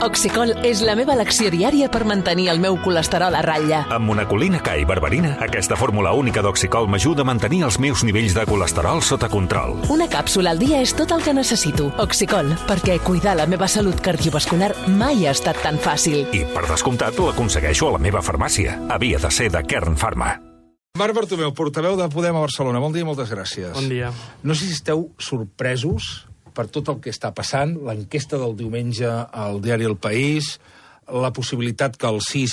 Oxicol és la meva elecció diària per mantenir el meu colesterol a ratlla. Amb monacolina K i berberina, aquesta fórmula única d'Oxicol m'ajuda a mantenir els meus nivells de colesterol sota control. Una càpsula al dia és tot el que necessito. Oxicol, perquè cuidar la meva salut cardiovascular mai ha estat tan fàcil. I, per descomptat, l'aconsegueixo a la meva farmàcia. Havia de ser de Kern Pharma. Marc Bartomeu, portaveu de Podem a Barcelona. Bon dia i moltes gràcies. Bon dia. No sé si esteu sorpresos per tot el que està passant, l'enquesta del diumenge al diari El País, la possibilitat que el CIS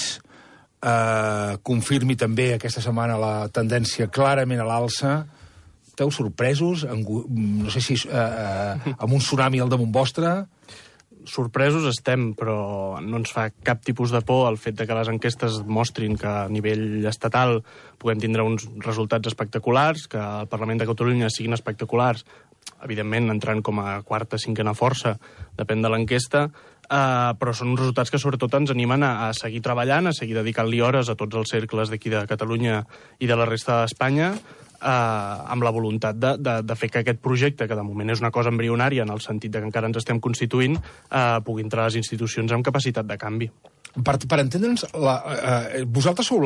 confirmi també aquesta setmana la tendència clarament a l'alça. Esteu sorpresos? No sé si amb un tsunami al damunt vostre? Sorpresos estem, però no ens fa cap tipus de por el fet de que les enquestes mostrin que a nivell estatal puguem tindre uns resultats espectaculars, que al Parlament de Catalunya siguin espectaculars, evidentment entrant com a quarta, cinquena força, depèn de l'enquesta, però són uns resultats que sobretot ens animen a seguir treballant, a seguir dedicant-li hores a tots els cercles d'aquí de Catalunya i de la resta d'Espanya, amb la voluntat de fer que aquest projecte, que de moment és una cosa embrionària en el sentit de que encara ens estem constituint, pugui entrar a les institucions amb capacitat de canvi. Per entendre'ns, vosaltres sou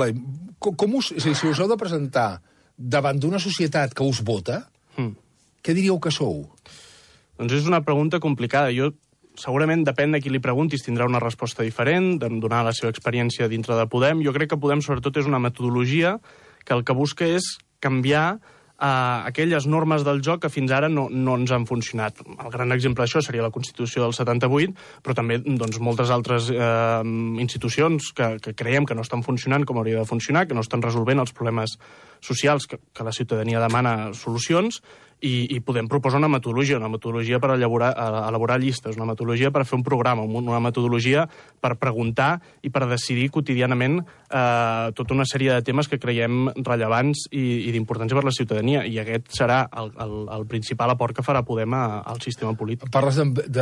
si us heu de presentar davant d'una societat que us vota, què diríeu que sou? Doncs és una pregunta complicada. Segurament depèn de qui li preguntis, tindrà una resposta diferent, de donar la seva experiència dintre de Podem. Jo crec que Podem, sobretot, és una metodologia que el que busca és canviar aquelles normes del joc que fins ara no ens han funcionat. El gran exemple d'això seria la Constitució del 78, però també moltes altres institucions que creiem que no estan funcionant com hauria de funcionar, que no estan resolvent els problemes socials que la ciutadania demana solucions, i Podem proposar una metodologia per elaborar llistes, una metodologia per fer un programa, una metodologia per preguntar i per decidir quotidianament tota una sèrie de temes que creiem rellevants i d'importància per la ciutadania, i aquest serà el principal aport que farà Podem al sistema polític. Parles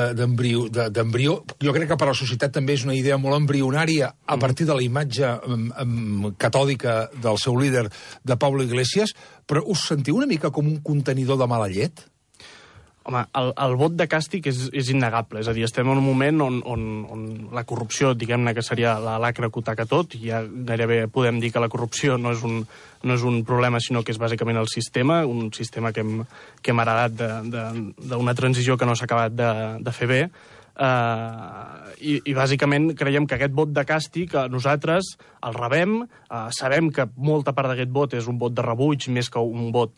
d'embrió. Jo crec que per a la societat també és una idea molt embrionària a partir de la imatge catòdica del seu líder, de Pablo Iglesias, però us sentiu una mica com un contenidor de mala llet? Home, el vot de càstig és innegable. És a dir, estem en un moment on la corrupció, diguem-ne que seria la lacra que ho taca tot, i ja gairebé podem dir que la corrupció no és un problema, sinó que és bàsicament el sistema, un sistema que hem heredat d'una transició que no s'ha acabat de fer bé. I bàsicament creiem que aquest vot de càstig nosaltres el rebem, sabem que molta part d'aquest vot és un vot de rebuig més que un vot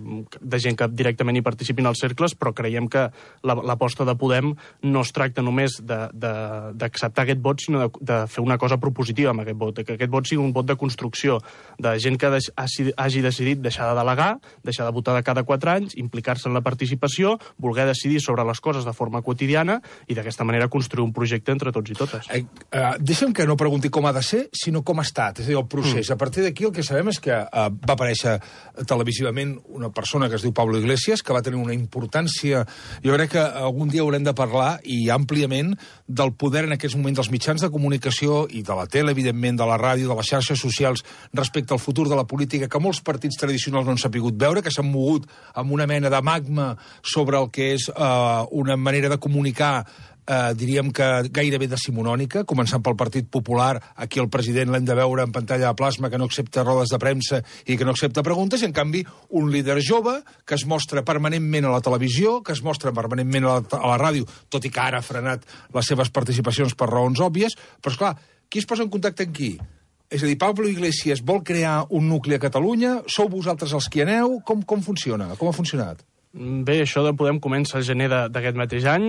de gent que directament hi participin als cercles, però creiem que l'aposta de Podem no es tracta només d'acceptar aquest vot, sinó de fer una cosa propositiva amb aquest vot, que aquest vot sigui un vot de construcció, de gent que hagi decidit deixar de delegar, deixar de votar de cada 4 anys, implicar-se en la participació, voler decidir sobre les coses de forma quotidiana i d'aquesta manera construir un projecte entre tots i totes. Deixa'm que no pregunti com ha de ser, sinó com ha estat, és a dir, el procés. A partir d'aquí el que sabem és que va aparèixer televisivament una persona que es diu Pablo Iglesias, que va tenir una importància. Jo crec que algun dia haurem de parlar, i àmpliament, del poder en aquests moments dels mitjans de comunicació i de la tele, evidentment, de la ràdio, de les xarxes socials, respecte al futur de la política, que molts partits tradicionals no han sabut veure, que s'han mogut amb una mena de magma sobre el que és una manera de comunicar, diríem que gairebé decimonònica, començant pel Partit Popular. Aquí el president l'hem de veure en pantalla de plasma, que no accepta rodes de premsa i que no accepta preguntes, i en canvi un líder jove que es mostra permanentment a la televisió, que es mostra permanentment a la ràdio, tot i que ara ha frenat les seves participacions per raons òbvies, però esclar, qui es posa en contacte amb qui? És a dir, Pablo Iglesias vol crear un nucli a Catalunya? Sou vosaltres els qui aneu? Com funciona? Com ha funcionat? Bé, això de Podem comença al gener d'aquest mateix any,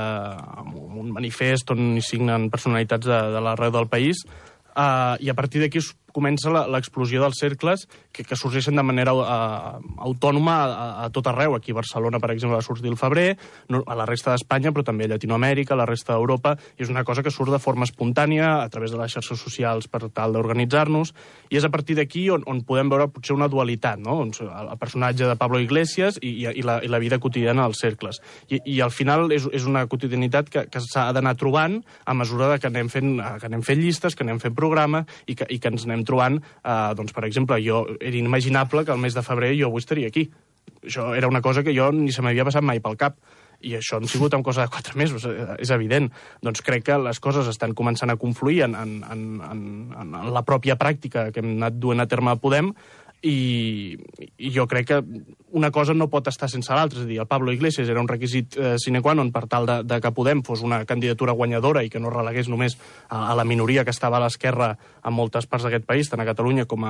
amb un manifest on hi signen personalitats de l'arreu del país, i a partir d'aquí comença l'explosió dels cercles que sorgeixen de manera autònoma a tot arreu. Aquí a Barcelona, per exemple, va sortir el febrer, a la resta d'Espanya, però també a Llatinoamèrica, a la resta d'Europa, i és una cosa que surt de forma espontània, a través de les xarxes socials per tal d'organitzar-nos, i és a partir d'aquí on podem veure potser una dualitat, no? El personatge de Pablo Iglesias i la vida quotidiana dels cercles. I al final és una quotidianitat que s'ha d'anar trobant a mesura que anem fent llistes, que anem fent programa i que ens anem trobant, doncs, per exemple, era inimaginable que el mes de febrer jo avui estaria aquí. Això era una cosa que jo ni se m'havia passat mai pel cap. i això han sigut en cosa de 4 mesos, és evident. Doncs crec que les coses estan començant a confluir en la pròpia pràctica que hem anat duent a terme a Podem, i jo crec que una cosa no pot estar sense l'altra. És a dir, el Pablo Iglesias era un requisit sine qua non per tal de que Podem fos una candidatura guanyadora i que no relegués només a la minoria que estava a l'esquerra en moltes parts d'aquest país, tant a Catalunya com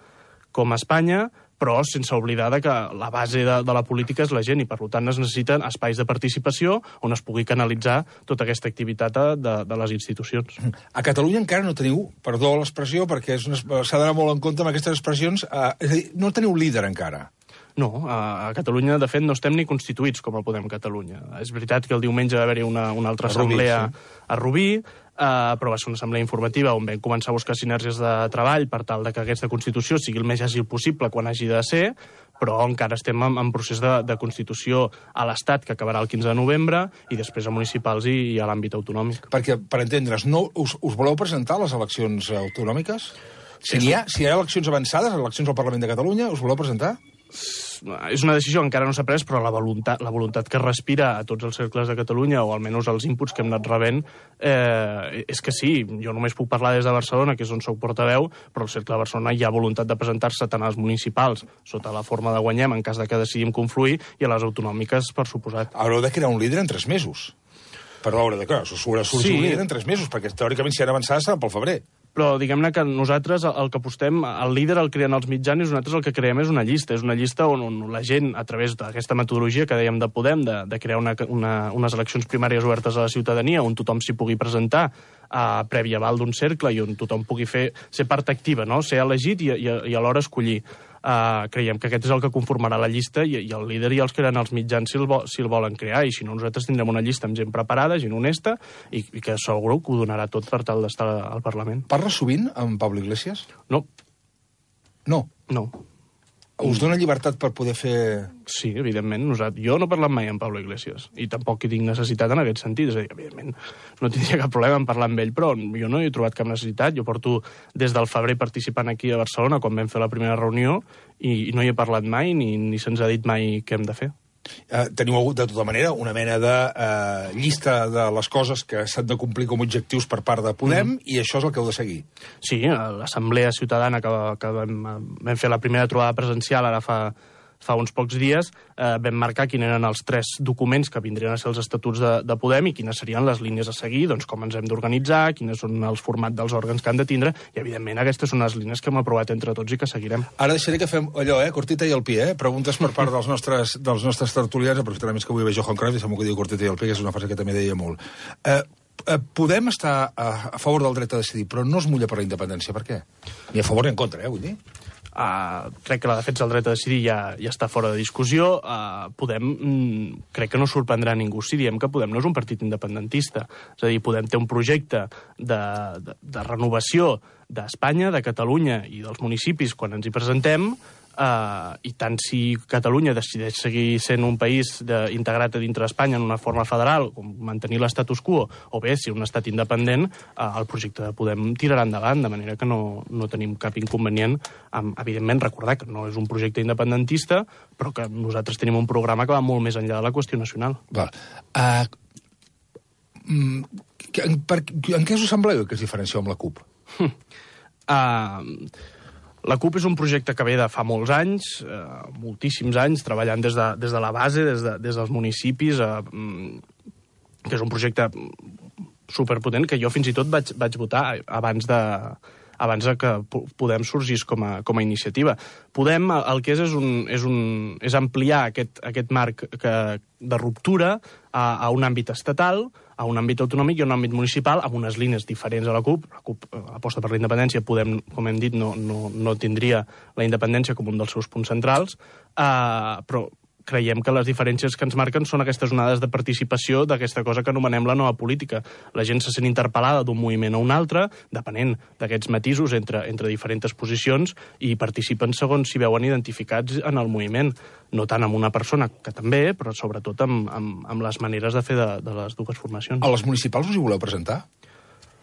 a Espanya, però sense oblidar que la base de la política és la gent i, per tant, es necessiten espais de participació on es pugui canalitzar tota aquesta activitat de les institucions. A Catalunya encara no teniu, perdó l'expressió, perquè s'ha d'anar molt en compte amb aquestes expressions, és a dir, no teniu líder encara. No, a Catalunya, de fet, no estem ni constituïts com el Podem Catalunya. És veritat que el diumenge va haver-hi una altra assemblea a Rubí, però va ser una assemblea informativa on vam començar a buscar sinergies de treball per tal que aquesta Constitució sigui el més àgil possible quan hagi de ser, però encara estem en procés de constitució a l'Estat, que acabarà el 15 de novembre, i després a municipals i a l'àmbit autonòmic. Perquè, per entendre's, us voleu presentar a les eleccions autonòmiques? Si hi ha eleccions avançades, eleccions al Parlament de Catalunya, us voleu presentar? És una decisió que encara no s'ha pres, però la voluntat que respira a tots els cercles de Catalunya, o almenys els inputs que hem anat rebent, és que sí. Jo només puc parlar des de Barcelona, que és on soc portaveu, però al cercle de Barcelona hi ha voluntat de presentar-se tant a les municipals, sota la forma de guanyem, en cas de que decidim confluir, i a les autonòmiques, per suposat. Haureu de crear un líder en 3 mesos. Per veure de què sorgir un líder en 3 mesos, perquè teòricament si han avançat serà pel febrer. Però diguem-ne que nosaltres el que apostem, el líder el creen els mitjans i nosaltres el que creem és una llista on la gent, a través d'aquesta metodologia que dèiem de Podem, de crear unes eleccions primàries obertes a la ciutadania, on tothom s'hi pugui presentar previ aval d'un cercle i on tothom pugui ser part activa, no? Ser elegit i alhora escollir. Creiem que aquest és el que conformarà la llista i el líder i els crearan els mitjans si el volen crear, i si no nosaltres tindrem una llista amb gent preparada, gent honesta i que segur que ho donarà tot per tal d'estar al Parlament. Parles sovint amb Pablo Iglesias? No. No? No. Us dona llibertat per poder fer... Sí, evidentment. Jo no he parlat mai amb Pablo Iglesias i tampoc hi tinc necessitat en aquest sentit. És a dir, evidentment, no tindria cap problema en parlar amb ell, però jo no he trobat cap necessitat. Jo porto des del febrer participant aquí a Barcelona quan vam fer la primera reunió i no hi he parlat mai ni se'ns ha dit mai què hem de fer. Teniu hagut, de tota manera, una mena de llista de les coses que s'han de complir com a objectius per part de Podem, i això és el que heu de seguir. Sí, l'Assemblea Ciutadana que vam fer la primera trobada presencial ara fa uns pocs dies, vam marcar quins eren els 3 documents que vindrien a ser els estatuts de Podem i quines serien les línies a seguir, doncs com ens hem d'organitzar, quins són els formats dels òrgans que han de tindre, i evidentment aquestes són les línies que hem aprovat entre tots i que seguirem. Ara deixaré que fem allò, cortita i al pie, preguntes per part dels nostres tertulians, aprofitant més que avui ve Johan Cruyff, i sembla que diu cortita i al pie, que és una frase que també deia molt. Podem estar a favor del dret a decidir, però no es mulla per la independència. Per què? Ni a favor ni en contra, vull dir. Crec que la defensa del dret a decidir ja està fora de discussió. Podem, crec que no sorprendrà ningú si diem que Podem no és un partit independentista. És a dir, Podem té un projecte de renovació d'Espanya, de Catalunya i dels municipis quan ens hi presentem, i tant si Catalunya decideix seguir sent un país integrat dintre d'Espanya en una forma federal, com mantenir l'estatus quo, o bé, si un estat independent, el projecte de Podem tirarà endavant, de manera que no tenim cap inconvenient evidentment, recordar que no és un projecte independentista, però que nosaltres tenim un programa que va molt més enllà de la qüestió nacional. En què us sembleu que es diferencieu amb la CUP? La CUP és un projecte que ve de fa molts anys, moltíssims anys, treballant des de la base, des dels municipis, que és un projecte superpotent que jo fins i tot vaig votar abans de que Podem sorgís com a iniciativa. Podem, el que és ampliar aquest marc de ruptura a un àmbit estatal, a un àmbit autonòmic i a un àmbit municipal, amb unes línies diferents a la CUP. La CUP aposta per la independència, Podem, com hem dit, no tindria la independència com un dels seus punts centrals, però creiem que les diferències que ens marquen són aquestes onades de participació d'aquesta cosa que anomenem la nova política. La gent se sent interpel·lada d'un moviment a un altre, depenent d'aquests matisos entre diferents posicions, i participen segons si veuen identificats en el moviment. No tant amb una persona, que també, però sobretot amb les maneres de fer de les dues formacions. A les municipals us hi voleu presentar?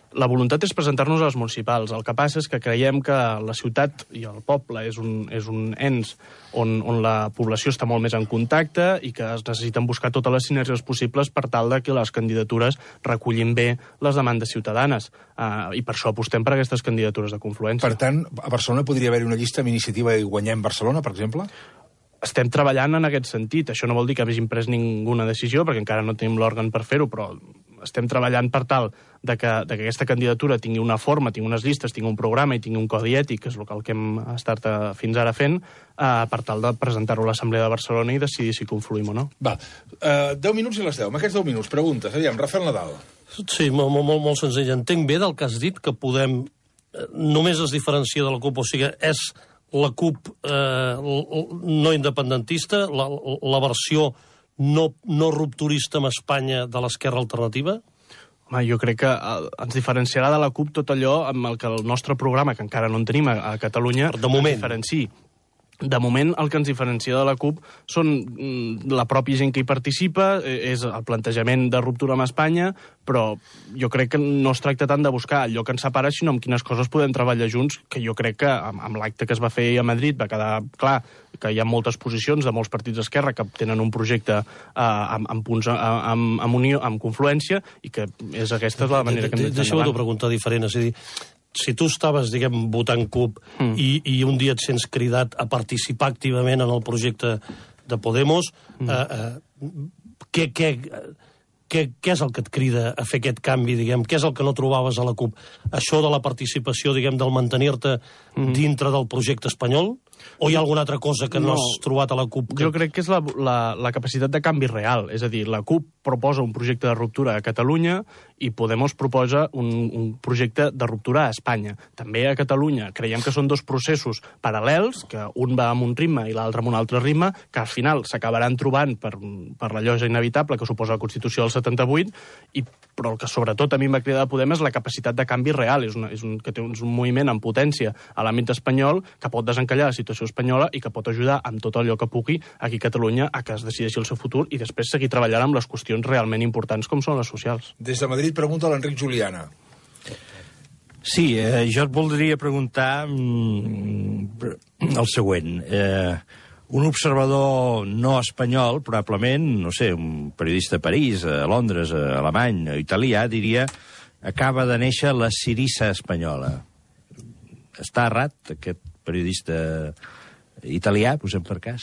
La voluntat és presentar-nos a les municipals. El que passa és que creiem que la ciutat i el poble és un ens on la població està molt més en contacte i que es necessiten buscar totes les sinergies possibles per tal de que les candidatures recullin bé les demandes ciutadanes. I per això apostem per aquestes candidatures de confluència. Per tant, a Barcelona podria haver-hi una llista amb iniciativa i guanyem Barcelona, per exemple? Estem treballant en aquest sentit. Això no vol dir que hagin pres ninguna decisió, perquè encara no tenim l'òrgan per fer-ho, però estem treballant per tal de que aquesta candidatura tingui una forma, tingui unes llistes, tingui un programa i tingui un codi ètic, que és el que hem estat fins ara fent, per tal de presentar-ho a l'Assemblea de Barcelona i decidir si confluïm o no. Va, 10 minuts i les 10. Amb aquests 10 minuts, preguntes. Aviam, Rafael Nadal. Sí, molt senzill. Entenc bé del que has dit, que podem... Només es diferencia de la CUP, o sigui, és la CUP no independentista, la versió no rupturista amb Espanya de l'esquerra alternativa? Home, jo crec que ens diferenciarà de la CUP tot allò amb el que el nostre programa, que encara no en tenim a Catalunya, de moment. Ens diferenciï. De moment, el que ens diferencia de la CUP són la pròpia gent que hi participa, és el plantejament de ruptura amb Espanya, però jo crec que no es tracta tant de buscar allò que ens separa, sinó amb quines coses podem treballar junts, que jo crec que amb l'acte que es va fer a Madrid va quedar clar que hi ha moltes posicions de molts partits d'esquerra que tenen un projecte amb punts amb unió, amb confluència, i que és aquesta la manera que hem de fer endavant. Deixa-m'ho preguntar diferent, és a dir, si tu estaves, votant CUP i un dia et sents cridat a participar activament en el projecte de Podemos, què és el que et crida a fer aquest canvi, Què és el que no trobaves a la CUP? Això de la participació, del mantenir-te dintre del projecte espanyol? O hi ha alguna altra cosa que no has trobat a la CUP? Jo crec que és la capacitat de canvi real. És a dir, la CUP proposa un projecte de ruptura a Catalunya i Podemos proposa un projecte de ruptura a Espanya. També a Catalunya creiem que són dos processos paral·lels, que un va amb un ritme i l'altre amb un altre ritme, que al final s'acabaran trobant per la llosa inevitable que suposa la Constitució del 78, però el que sobretot a mi em va cridar de Podem és la capacitat de canvi real. És un moviment en potència a l'àmbit espanyol que pot desencallar la situació espanyola i que pot ajudar amb tot allò que pugui aquí a Catalunya a que es decideixi el seu futur i després seguir treballant amb les qüestions realment importants com són les socials. Des de Madrid pregunta l'Enric Juliana. Sí, jo et voldria preguntar el següent. Un observador no espanyol, probablement, no sé, un periodista a París, a Londres, a Alemany, a italià, diria, acaba de néixer la Sirissa espanyola. Està errat, aquest periodista italià, posem per cas?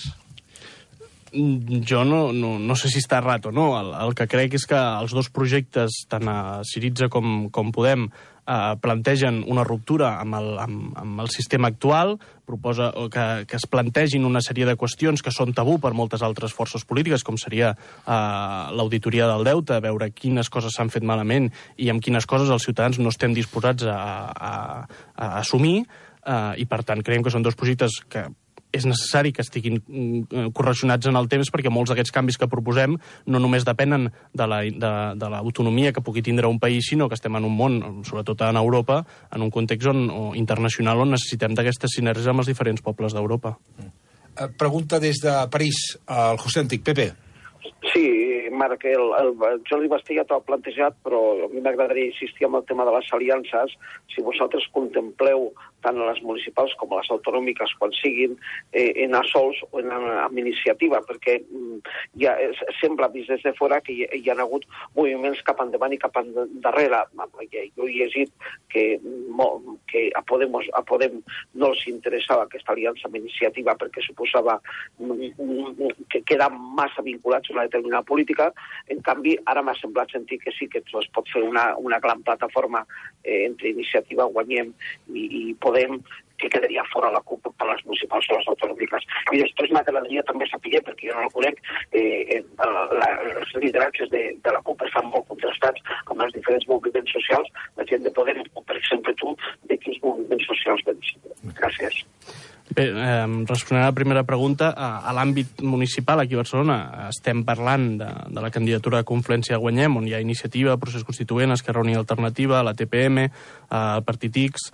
Jo no sé si està errat o no. El que crec és que els dos projectes, tant a Syriza com Podem, plantegen una ruptura amb el sistema actual, proposa que es plantegin una sèrie de qüestions que són tabú per moltes altres forces polítiques, com seria l'auditoria del deute, veure quines coses s'han fet malament i amb quines coses els ciutadans no estem disposats a assumir, i per tant creiem que són dos projectes que és necessari que estiguin correlacionats en el temps, perquè molts d'aquests canvis que proposem no només depenen de l'autonomia que pugui tindre un país, sinó que estem en un món, sobretot en Europa, en un context internacional on necessitem d'aquestes sinergies amb els diferents pobles d'Europa. Pregunta des de París, el José Antic. Pepe. Sí, Marc, Jordi Bastilla t'ho ha plantejat, però a mi m'agradaria insistir en el tema de les aliances. Si vosaltres contempleu tant a les municipals com a les autonòmiques, quan siguin, anar sols o anar amb iniciativa, perquè ja sembla, vist des de fora, que hi ha hagut moviments cap endavant i cap endarrere. Jo he llegit que a Podem no els interessava aquesta aliança amb iniciativa perquè suposava que quedar massa vinculats a una determinada política. En canvi, ara m'ha semblat sentir que sí que es pot fer una gran plataforma entre iniciativa, Guanyem i Podem, que quedaria fora la CUP per les municipals o les autonòmiques. I després m'agradaria també saber, perquè jo no el conec, els lideratges de la CUP estan molt contrastats amb els diferents moviments socials. La gent de Podem, per exemple tu, de quins moviments socials vens? Gràcies. Bé, responent a la primera pregunta, a l'àmbit municipal aquí a Barcelona estem parlant de la candidatura de Confluència Guanyem, on hi ha Iniciativa, Procés Constituent, Esquerra Unida Alternativa, la TPM, el Partit X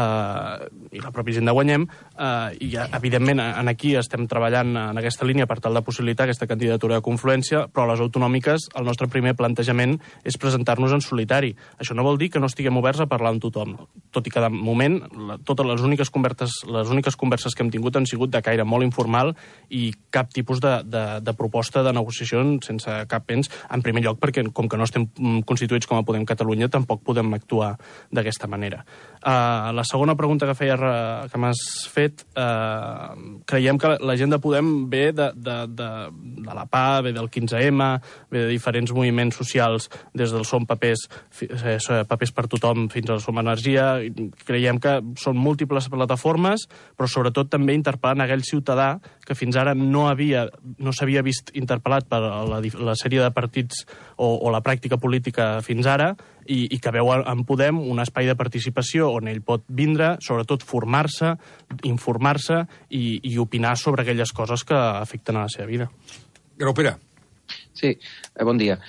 i la pròpia gent de Guanyem, i evidentment aquí estem treballant en aquesta línia per tal de possibilitar aquesta candidatura de Confluència, però a les autonòmiques el nostre primer plantejament és presentar-nos en solitari. Això no vol dir que no estiguem oberts a parlar amb tothom, tot i que de moment totes les úniques converses que hem tingut han sigut de caire molt informal i cap tipus de proposta de negociació sense cap pens. En primer lloc, perquè com que no estem constituïts com a Podem Catalunya, tampoc podem actuar d'aquesta manera. La segona pregunta que m'has fet, creiem que la gent de Podem ve de la PA, ve del 15M, ve de diferents moviments socials, des del Som Papers per Tothom fins al Som Energia. Creiem que són múltiples plataformes, però sobretot també interpel·lant aquell ciutadà que fins ara no s'havia vist interpel·lat per la sèrie de partits o la pràctica política fins ara, i que veu en Podem un espai de participació on ell pot vindre, sobretot formar-se, informar-se i opinar sobre aquelles coses que afecten a la seva vida. Grau Pere. Sí, bon dia.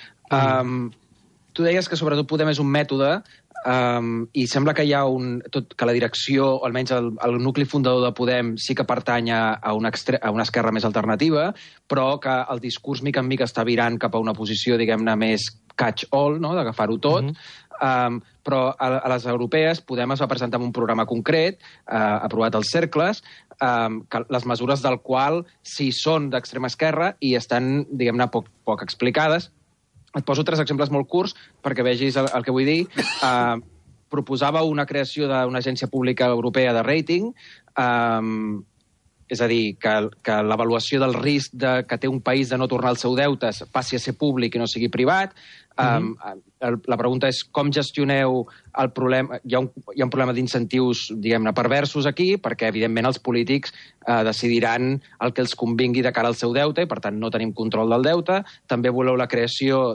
Tu deies que sobretot Podem és un mètode i sembla que hi ha que la direcció, o almenys el nucli fundador de Podem, sí que pertany a una esquerra més alternativa, però que el discurs mica en mica està virant cap a una posició, diguem-ne, més catch-all, no?, d'agafar-ho tot. Però a les europees Podem es va presentar amb un programa concret, aprovat als cercles, les mesures del qual sí són d'extrema esquerra i estan, diguem-ne, poc explicades. Et poso 3 exemples molt curts perquè vegis el que vull dir. Proposava una creació d'una agència pública europea de rating, és a dir, que l'avaluació del risc que té un país de no tornar el seu deute passi a ser públic i no sigui privat. La pregunta és com gestioneu el problema. Hi ha un problema d'incentius, diguem-ne, perversos aquí, perquè, evidentment, els polítics decidiran el que els convingui de cara al seu deute i, per tant, no tenim control del deute. També voleu la creació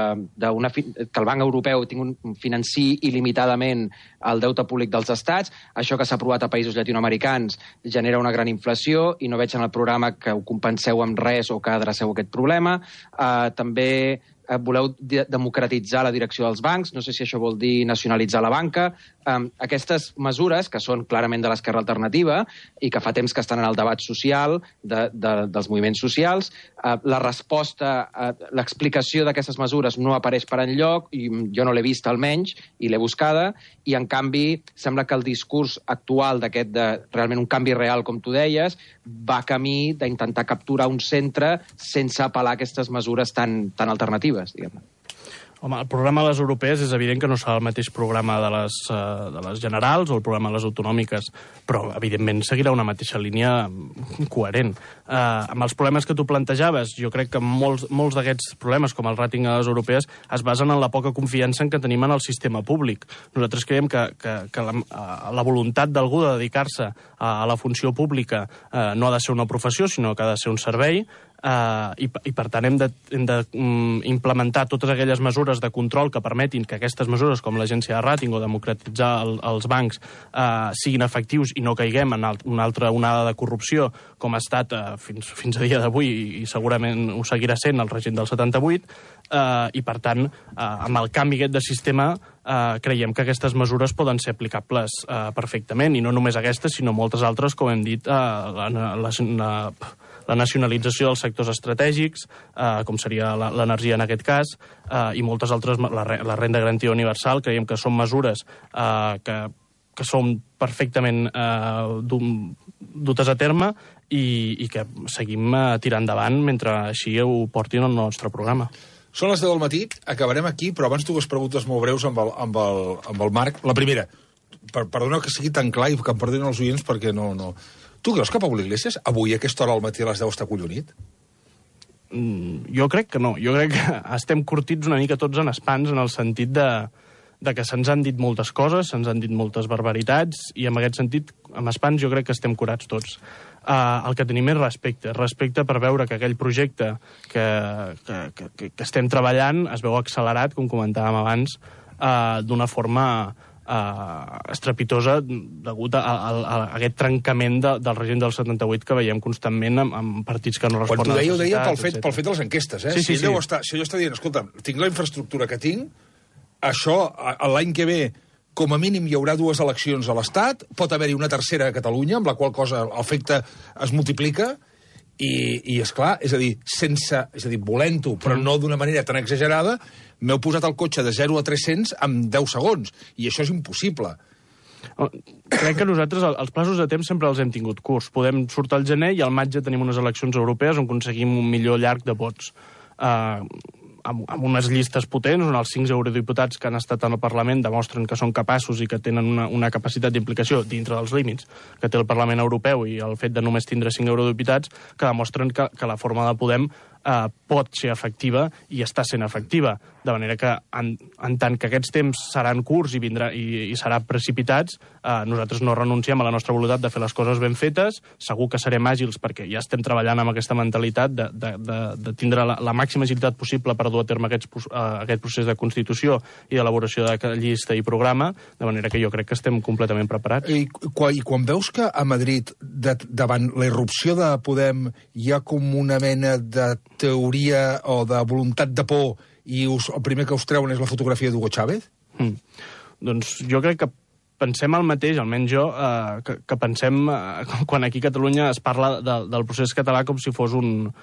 que el Banc Europeu financi il·limitadament el deute públic dels estats. Això que s'ha aprovat a països llatinoamericans genera una gran inflació i no veig en el programa que ho compenseu amb res o que adreceu aquest problema. També voleu democratitzar la direcció dels bancs, no sé si això vol dir nacionalitzar la banca. Aquestes mesures, que són clarament de l'esquerra alternativa i que fa temps que estan en el debat social dels moviments socials, la resposta, l'explicació d'aquestes mesures no apareix per enlloc, i jo no l'he vist almenys, i l'he buscada, i en canvi sembla que el discurs actual d'aquest realment un canvi real, com tu deies, va camí d'intentar capturar un centre sense apel·lar a aquestes mesures tan alternatives, diguem-ne. Home, el programa de les europees és evident que no serà el mateix programa de les generals o el programa de les autonòmiques, però, evidentment, seguirà una mateixa línia coherent. Amb els problemes que tu plantejaves, jo crec que molts d'aquests problemes, com el ràting a les europees, es basen en la poca confiança que tenim en el sistema públic. Nosaltres creiem que la voluntat d'algú de dedicar-se a la funció pública no ha de ser una professió, sinó que ha de ser un servei, i per tant hem de implementar totes aquelles mesures de control que permetin que aquestes mesures com l'agència de ràting o democratitzar els bancs siguin efectius i no caiguem en una altra onada de corrupció com ha estat fins a dia d'avui i segurament ho seguirà sent el règim del 78, i per tant amb el canvi aquest de sistema creiem que aquestes mesures poden ser aplicables perfectament, i no només aquestes sinó moltes altres, com hem dit, la nacionalització dels sectors estratègics, com seria l'energia en aquest cas, i moltes altres, la renda garantida universal. Creiem que són mesures que són perfectament dutes a terme i que seguim tirant endavant mentre així ho portin al nostre programa. Són les 10 del matí, acabarem aquí, però abans 2 preguntes molt breus amb el Marc. La primera, perdona que sigui tan clar i que em perdonin els oients perquè no... Tu creus que Pablo Iglesias avui a aquesta hora al matí a les 10 està collonit? Jo crec que no. Jo crec que estem curtits una mica tots en espans, en el sentit de que se'ns han dit moltes coses, se'ns han dit moltes barbaritats, i en aquest sentit, amb espans, jo crec que estem curats tots. El que tenim és respecte per veure que aquell projecte que estem treballant es veu accelerat, com comentàvem abans, d'una forma estrepitosa degut a aquest trencament del règim del 78 que veiem constantment amb partits que no responen a les necessitats. Quan t'ho deia, etcètera. pel fet de les enquestes, eh? Sí. Si allò està dient, escolta, tinc la infraestructura que tinc, això, l'any que ve, com a mínim hi haurà 2 eleccions a l'Estat, pot haver-hi una tercera a Catalunya, amb la qual cosa l'efecte es multiplica, i esclar, és a dir, volent-ho, però no d'una manera tan exagerada, m'heu posat el cotxe de 0 a 300 en 10 segons, i això és impossible. Crec que nosaltres els plaços de temps sempre els hem tingut curts. Podem sortir al gener i al maig tenim unes eleccions europees on aconseguim un millor llarg de vots. Amb unes llistes potents, on els 5 eurodiputats que han estat en el Parlament demostren que són capaços i que tenen una capacitat d'implicació dintre dels límits que té el Parlament Europeu i el fet de només tindre 5 eurodiputats que demostren que la forma de Podem pot ser efectiva i està sent efectiva. De manera que, en tant que aquests temps seran curts i seran precipitats, nosaltres no renunciem a la nostra voluntat de fer les coses ben fetes, segur que serem àgils perquè ja estem treballant amb aquesta mentalitat de tindre la màxima agilitat possible per dur a terme aquest procés de constitució i d'elaboració de llista i programa, de manera que jo crec que estem completament preparats. I quan veus que a Madrid, davant la irrupció de Podem, hi ha com una mena de teoria o de voluntat de por i el primer que us treuen és la fotografia d'Hugo Chávez? Doncs jo crec que pensem el mateix, almenys jo, que pensem quan aquí a Catalunya es parla del procés català com si fos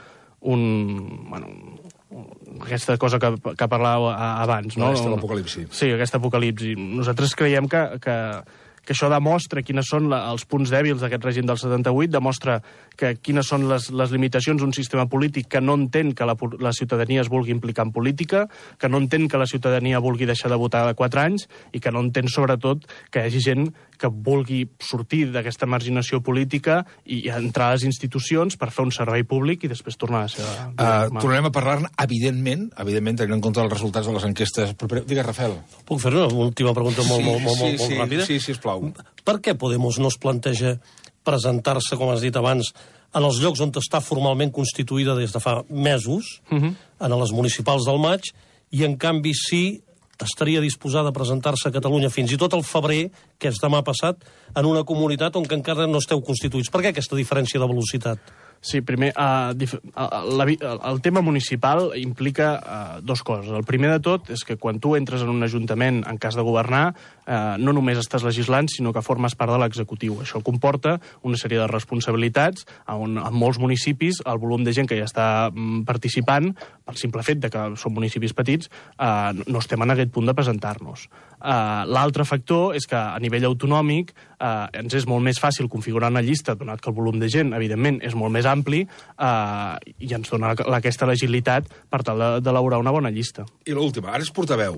aquesta cosa que parlàveu abans, no? Aquesta l'apocalipsi. Sí, aquesta apocalipsi. Nosaltres creiem que això demostra quines són els punts dèbils d'aquest règim del 78, demostra quines són les limitacions d'un sistema polític que no entén que la ciutadania es vulgui implicar en política, que no entén que la ciutadania vulgui deixar de votar de 4 anys i que no entén, sobretot, que hi hagi gent que vulgui sortir d'aquesta marginació política i entrar a les institucions per fer un servei públic i després tornar a ser... Tornarem a parlar-ne, evidentment, tenint en compte els resultats de les enquestes. Digues, Rafael. Puc fer una última pregunta molt ràpida? Sí, sisplau. Per què Podemos no es planteja presentar-se, com has dit abans, en els llocs on està formalment constituïda des de fa mesos, en les municipals del maig, i en canvi sí estaria disposada a presentar-se a Catalunya fins i tot al febrer, que és demà passat, en una comunitat on encara no esteu constituïts? Per què aquesta diferència de velocitat? Sí, primer, el tema municipal implica 2 coses. El primer de tot és que quan tu entres en un ajuntament en cas de governar, no només estàs legislant, sinó que formes part de l'executiu. Això comporta una sèrie de responsabilitats on en molts municipis el volum de gent que ja està participant, pel simple fet de que són municipis petits, no estem en aquest punt de presentar-nos. L'altre factor és que a nivell autonòmic ens és molt més fàcil configurar una llista, donat que el volum de gent, evidentment, és molt més ampli i ens dona aquesta agilitat per tal d'elaborar una bona llista. I l'última, ara és portaveu.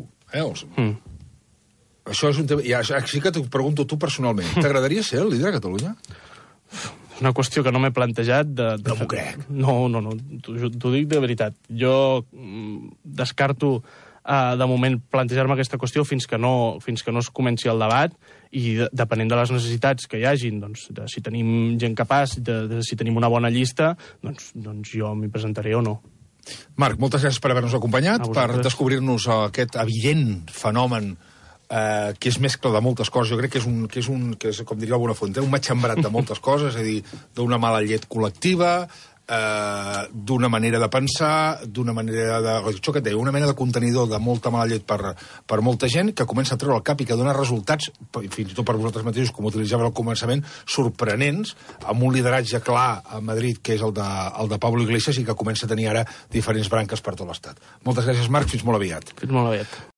Això és un tema... Sí que t'ho pregunto tu personalment. T'agradaria ser el líder de Catalunya? És una qüestió que no m'he plantejat. No m'ho crec. No, t'ho dic de veritat. Jo descarto de moment plantejar-me aquesta qüestió fins que no es comenci el debat i depenent de les necessitats que hi hagin, doncs, de si tenim gent capaç, de si tenim una bona llista, doncs jo m'hi presentaré o no. Marc, moltes gràcies per haver-nos acompanyat, per descobrir-nos aquest evident fenomen que és mescla de moltes coses. Jo crec que és com diria el Buenafuente, un matxembrat de moltes coses, és a dir, d'una mala llet col·lectiva, d'una manera de pensar, d'una manera de... Això que et deia, una mena de contenidor de molta mala llet per molta gent que comença a treure el cap i que dona resultats, fins i tot per vosaltres mateixos, com utilitzàveu al començament, sorprenents, amb un lideratge clar a Madrid, que és el de Pablo Iglesias, i que comença a tenir ara diferents branques per tot l'Estat. Moltes gràcies, Marc, fins molt aviat. Fins molt aviat.